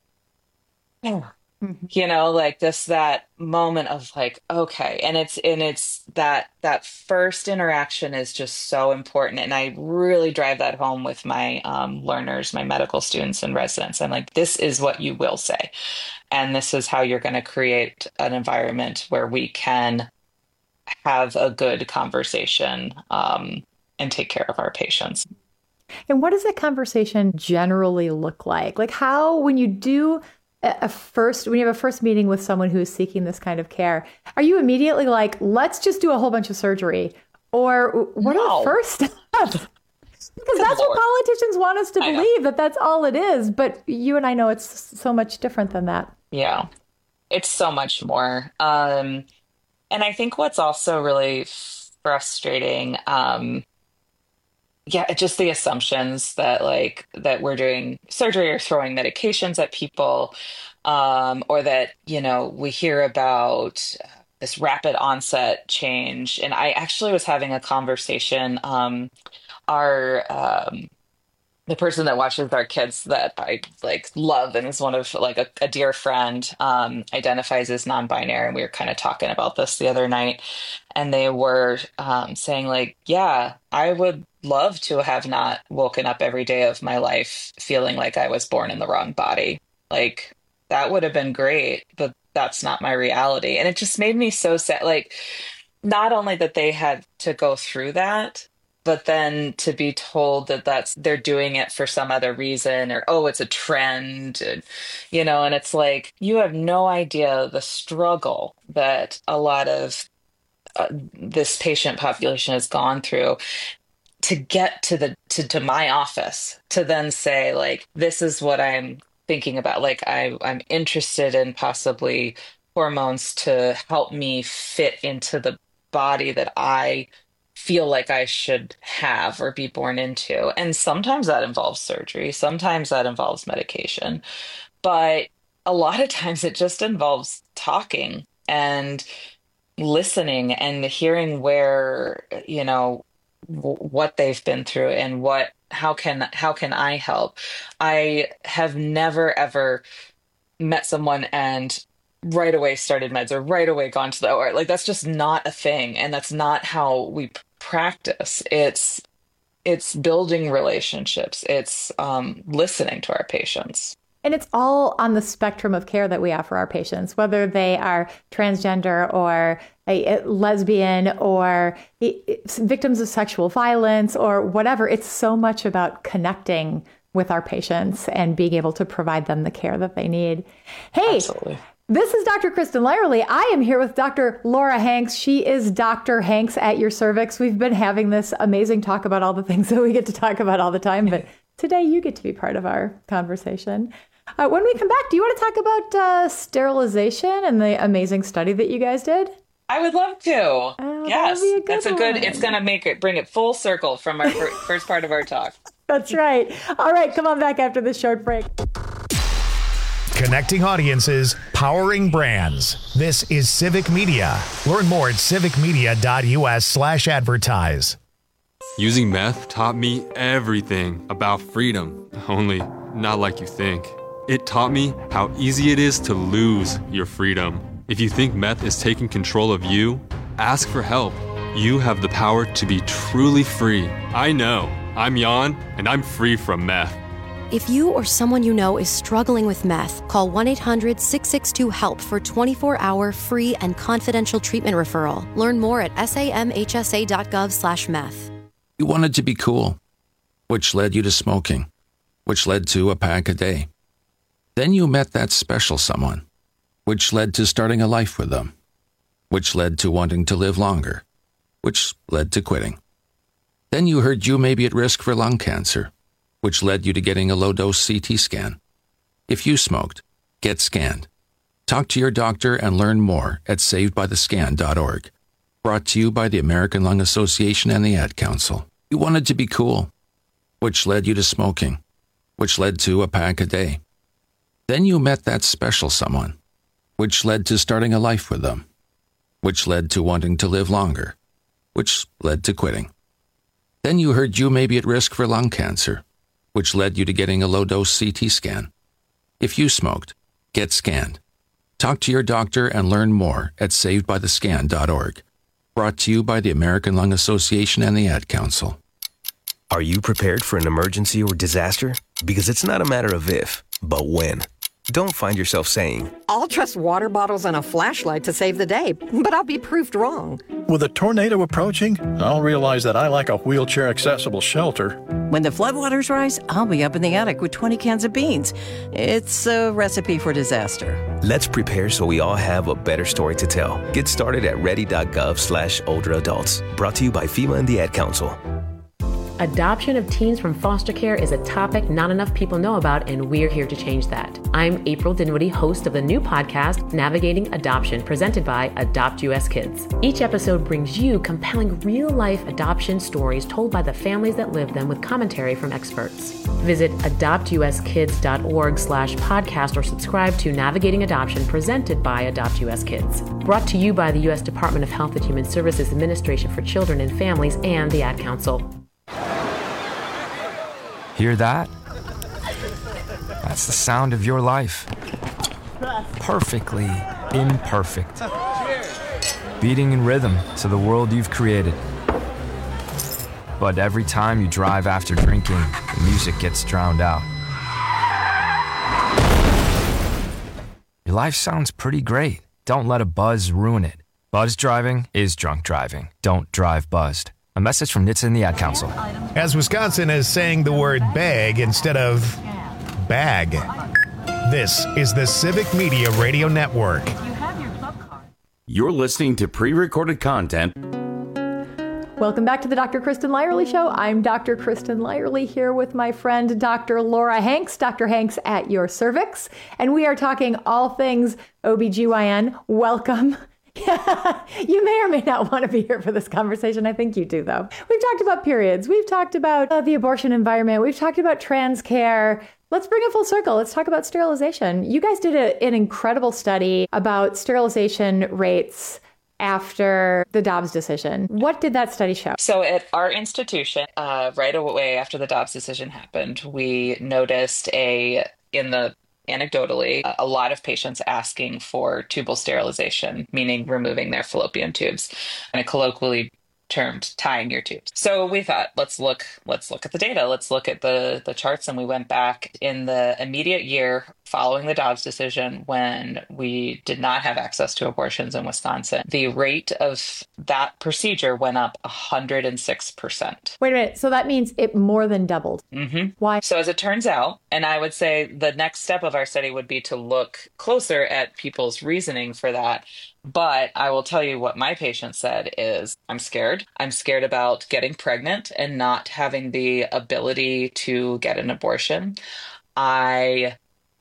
that moment of okay. And it's that first interaction is just so important. And I really drive that home with my learners, my medical students and residents. I'm this is what you will say. And this is how you're going to create an environment where we can have a good conversation and take care of our patients. And what does that conversation generally look like? How, when you have a first meeting with someone who is seeking this kind of care, are you immediately let's just do a whole bunch of surgery? Or what are the first steps? Because that's what politicians want us to believe, that that's all it is. But you and I know it's so much different than that. Yeah, it's so much more. And I think what's also really frustrating, just the assumptions that that we're doing surgery or throwing medications at people, or that, we hear about this rapid onset change. And I actually was having a conversation, the person that watches our kids that I love and is one of a dear friend, identifies as non-binary. And we were kind of talking about this the other night, and they were saying yeah, I would love to have not woken up every day of my life feeling like I was born in the wrong body. That would have been great, but that's not my reality. And it just made me so sad. Not only that they had to go through that, but then to be told that they're doing it for some other reason, or, oh, it's a trend, and, and it's you have no idea the struggle that a lot of this patient population has gone through to get to my office, to then say, this is what I'm thinking about. I'm interested in possibly hormones to help me fit into the body that I feel like I should have or be born into. And sometimes that involves surgery. Sometimes that involves medication. But a lot of times it just involves talking and listening and hearing where, what they've been through and how can I help? I have never, ever met someone and right away started meds or right away gone to the OR. That's just not a thing. And that's not how we practice. It's building relationships. It's listening to our patients. And it's all on the spectrum of care that we offer our patients, whether they are transgender or a lesbian or victims of sexual violence or whatever. It's so much about connecting with our patients and being able to provide them the care that they need. Hey, absolutely. This is Dr. Kristen Lyerly. I am here with Dr. Laura Hanks. She is Dr. Hanks at your cervix. We've been having this amazing talk about all the things that we get to talk about all the time, but today you get to be part of our conversation. When we come back, do you want to talk about sterilization and the amazing study that you guys did? I would love to. Oh, Yes, that would be that's a good. It's going to bring it full circle from our first part of our talk. That's right. All right, come on back after this short break. Connecting audiences, powering brands. This is Civic Media. Learn more at civicmedia.us/advertise. Using meth taught me everything about freedom, only not like you think. It taught me how easy it is to lose your freedom. If you think meth is taking control of you, ask for help. You have the power to be truly free. I know. I'm Jan, and I'm free from meth. If you or someone you know is struggling with meth, call 1-800-662-HELP for 24-hour free and confidential treatment referral. Learn more at samhsa.gov/meth. You wanted to be cool, which led you to smoking, which led to a pack a day. Then you met that special someone, which led to starting a life with them, which led to wanting to live longer, which led to quitting. Then you heard you may be at risk for lung cancer, which led you to getting a low-dose CT scan. If you smoked, get scanned. Talk to your doctor and learn more at savedbythescan.org. Brought to you by the American Lung Association and the Ad Council. You wanted to be cool, which led you to smoking, which led to a pack a day. Then you met that special someone, which led to starting a life with them, which led to wanting to live longer, which led to quitting. Then you heard you may be at risk for lung cancer, which led you to getting a low-dose CT scan. If you smoked, get scanned. Talk to your doctor and learn more at savedbythescan.org. Brought to you by the American Lung Association and the Ad Council. Are you prepared for an emergency or disaster? Because it's not a matter of if, but when. Don't find yourself saying, I'll trust water bottles and a flashlight to save the day, but I'll be proved wrong. With a tornado approaching, I'll realize that I lack a wheelchair-accessible shelter. When the floodwaters rise, I'll be up in the attic with 20 cans of beans. It's a recipe for disaster. Let's prepare so we all have a better story to tell. Get started at ready.gov/older adults. Brought to you by FEMA and the Ad Council. Adoption of teens from foster care is a topic not enough people know about, and we're here to change that. I'm April Dinwiddie, host of the new podcast, Navigating Adoption, presented by Adopt US Kids. Each episode brings you compelling real-life adoption stories told by the families that live them with commentary from experts. Visit adoptuskids.org/podcast or subscribe to Navigating Adoption, presented by Adopt US Kids. Brought to you by the U.S. Department of Health and Human Services Administration for Children and Families and the Ad Council. Hear that? That's the sound of your life. Perfectly imperfect. Beating in rhythm to the world you've created. But every time you drive after drinking, the music gets drowned out. Your life sounds pretty great. Don't let a buzz ruin it. Buzz driving is drunk driving. Don't drive buzzed. A message from NHTSA and the Ad Council. As Wisconsin is saying the word bag instead of bag. This is the Civic Media Radio Network. You're listening to pre-recorded content. Welcome back to the Dr. Kristen Lyerly Show. I'm Dr. Kristen Lyerly here with my friend Dr. Laura Hanks, Dr. Hanks at Your Cervix, and we are talking all things OBGYN. Welcome. You may or may not want to be here for this conversation. I think you do, though. We've talked about periods. We've talked about the abortion environment. We've talked about trans care. Let's bring it full circle. Let's talk about sterilization. You guys did an incredible study about sterilization rates after the Dobbs decision. What did that study show? So at our institution, right away after the Dobbs decision happened, we noticed anecdotally, a lot of patients asking for tubal sterilization, meaning removing their fallopian tubes, and colloquially termed tying your tubes. So we thought, let's look at the data. Let's look at the charts. And we went back in the immediate year following the Dobbs decision when we did not have access to abortions in Wisconsin. The rate of that procedure went up 106%. Wait a minute. So that means it more than doubled. Mm-hmm. Why? So as it turns out, and I would say the next step of our study would be to look closer at people's reasoning for that. But I will tell you what my patient said is, I'm scared. I'm scared about getting pregnant and not having the ability to get an abortion. I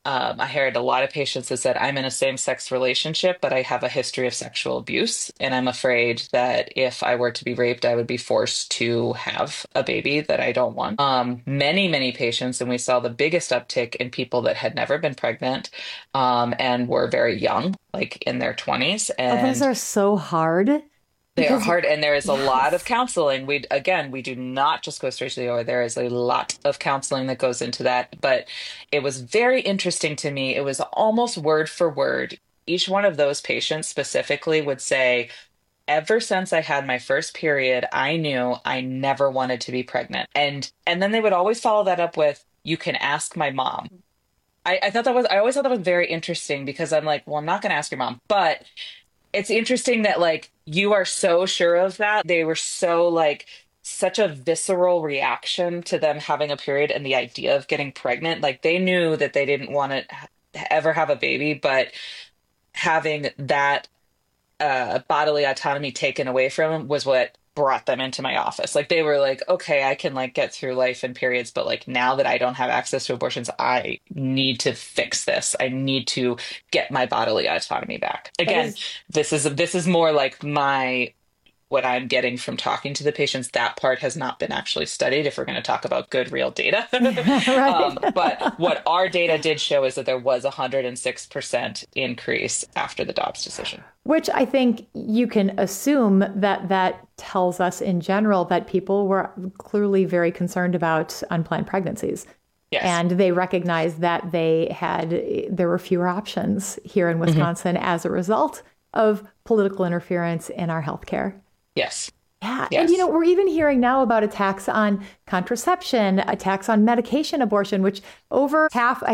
I heard a lot of patients that said, I'm in a same-sex relationship, but I have a history of sexual abuse, and I'm afraid that if I were to be raped, I would be forced to have a baby that I don't want. Many patients, and we saw the biggest uptick in people that had never been pregnant and were very young, like in their 20s. And those are so hard. They are hard, and there is a lot of counseling. We do not just go straight to the OR. There is a lot of counseling that goes into that. But it was very interesting to me. It was almost word for word. Each one of those patients specifically would say, ever since I had my first period, I knew I never wanted to be pregnant. And then they would always follow that up with, you can ask my mom. I always thought that was very interesting, because I'm like, well, I'm not going to ask your mom, but it's interesting that, like, you are so sure of that. They were so, like, such a visceral reaction to them having a period and the idea of getting pregnant. Like, they knew that they didn't want to ever have a baby, but having that bodily autonomy taken away from them was what brought them into my office. Like, they were like, okay, I can, like, get through life and periods, but, like, now that I don't have access to abortions, I need to fix this. I need to get my bodily autonomy back. Again, this is more like what I'm getting from talking to the patients. That part has not been actually studied, if we're going to talk about good, real data. Right. But what our data did show is that there was a 106% increase after the Dobbs decision. Which I think you can assume that tells us in general that people were clearly very concerned about unplanned pregnancies. Yes. And they recognized that there were fewer options here in Wisconsin as a result of political interference in our healthcare. Yes. Yeah. Yes. And, we're even hearing now about attacks on contraception, attacks on medication abortion, which over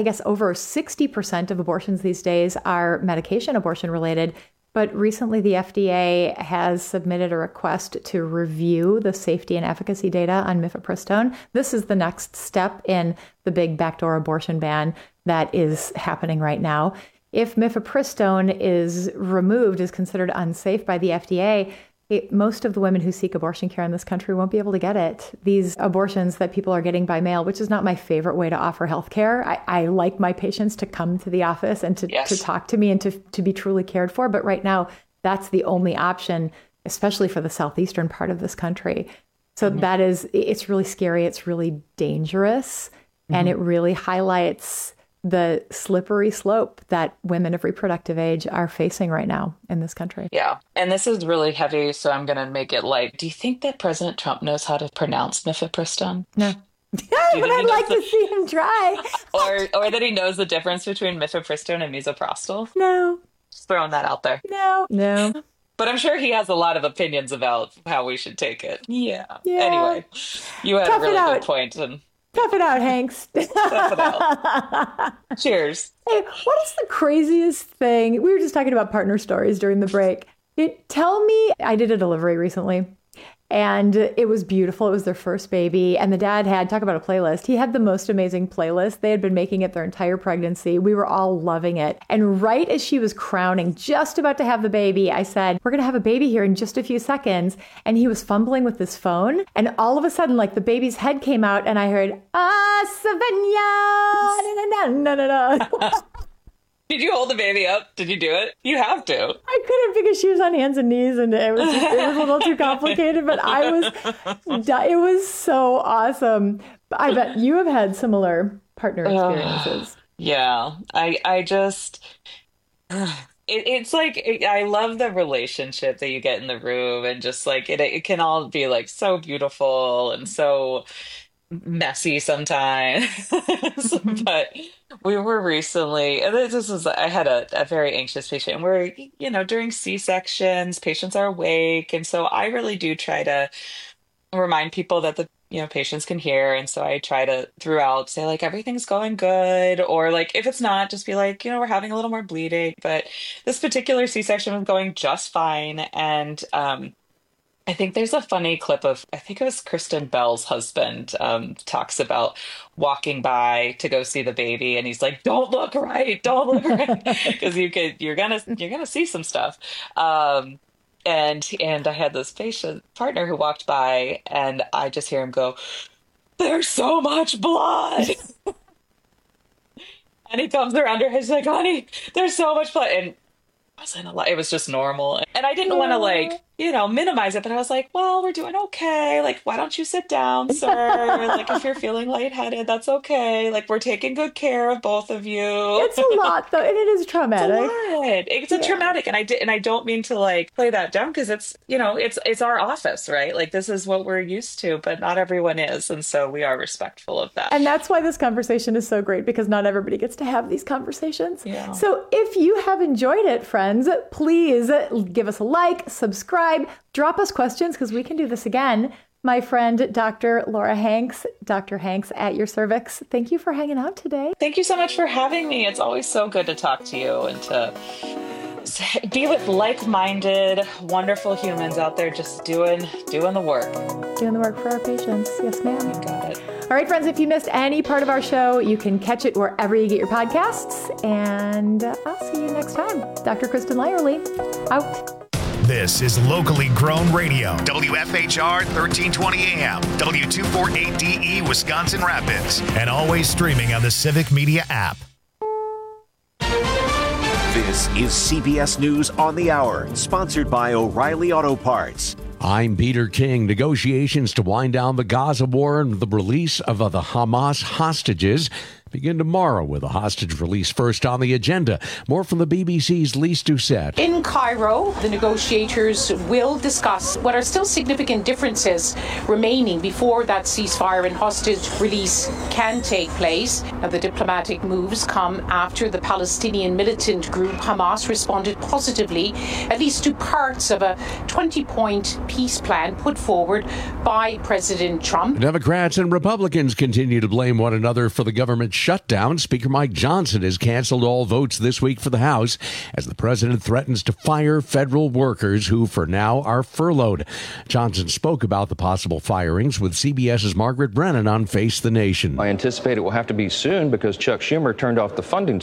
60% of abortions these days are medication abortion related. But recently, the FDA has submitted a request to review the safety and efficacy data on mifepristone. This is the next step in the big backdoor abortion ban that is happening right now. If mifepristone is considered unsafe by the FDA, most of the women who seek abortion care in this country won't be able to get it. These abortions that people are getting by mail, which is not my favorite way to offer health care. I like my patients to come to the office and to talk to me and to be truly cared for. But right now, that's the only option, especially for the southeastern part of this country. So it's really scary. It's really dangerous. And it really highlights the slippery slope that women of reproductive age are facing right now in this country. Yeah. And this is really heavy, so I'm going to make it light. Do you think that President Trump knows how to pronounce mifepristone? No. But I'd like to see him try. or that he knows the difference between mifepristone and misoprostol? No. Just throwing that out there. No. But I'm sure he has a lot of opinions about how we should take it. Yeah. Yeah. Anyway, you had a really good point. Tough it out, Hanks. Tough it out. Cheers. Hey, what is the craziest thing? We were just talking about partner stories during the break. Tell me, I did a delivery recently, and it was beautiful. It was their first baby, and the dad talk about a playlist. He had the most amazing playlist. They had been making it their entire pregnancy. We were all loving it. And right as she was crowning, just about to have the baby, I said, we're going to have a baby here in just a few seconds. And he was fumbling with his phone. And all of a sudden, like, the baby's head came out, and I heard, Savannah, na. Did you hold the baby up? Did you do it? You have to. I couldn't because she was on hands and knees, and it was a little too complicated, but it was so awesome. I bet you have had similar partner experiences. Yeah. I just, it's like, I love the relationship that you get in the room, and just like, it can all be like so beautiful and so messy sometimes. But we were recently, I had a very anxious patient where, during C-sections, patients are awake. And so I really do try to remind people that the patients can hear. And so I try to throughout say, like, everything's going good. Or, like, if it's not, just be like, we're having a little more bleeding. But this particular C-section was going just fine. And I think there's a funny clip of, I think it was Kristen Bell's husband, talks about walking by to go see the baby, and he's like, don't look right, because you're gonna see some stuff. And I had this patient partner who walked by, and I just hear him go, there's so much blood. And he comes around her, he's like, honey, there's so much blood. And it was just normal. And I didn't want to minimize it, but I was like, well, we're doing okay. Like, why don't you sit down, sir? Like, if you're feeling lightheaded, that's okay. Like, we're taking good care of both of you. It's a lot though, and it is traumatic. It's traumatic. And I don't mean to like play that down, because it's our office, right? Like, this is what we're used to, but not everyone is. And so we are respectful of that. And that's why this conversation is so great, because not everybody gets to have these conversations. Yeah. So if you have enjoyed it, friends, please give us a like, subscribe, drop us questions, because we can do this again. My friend, Dr. Laura Hanks, Dr. Hanks at your cervix. Thank you for hanging out today. Thank you so much for having me. It's always so good to talk to you and to be with like-minded, wonderful humans out there just doing the work. Doing the work for our patients. Yes, ma'am. You got it. All right, friends, if you missed any part of our show, you can catch it wherever you get your podcasts. And I'll see you next time. Dr. Kristen Lyerly, out. This is locally grown radio. WFHR 1320 AM, W248DE Wisconsin Rapids, and always streaming on the Civic Media app. This is CBS News on the Hour, sponsored by O'Reilly Auto Parts. I'm Peter King. Negotiations to wind down the Gaza war and the release of the Hamas hostages begin tomorrow, with a hostage release first on the agenda. More from the BBC's Lise Doucette. In Cairo, the negotiators will discuss what are still significant differences remaining before that ceasefire and hostage release can take place. Now, the diplomatic moves come after the Palestinian militant group Hamas responded positively, at least to parts of a 20-point peace plan put forward by President Trump. Democrats and Republicans continue to blame one another for the government shutdown. Speaker Mike Johnson has canceled all votes this week for the House as the president threatens to fire federal workers who, for now, are furloughed. Johnson spoke about the possible firings with CBS's Margaret Brennan on Face the Nation. I anticipate it will have to be soon because Chuck Schumer turned off the funding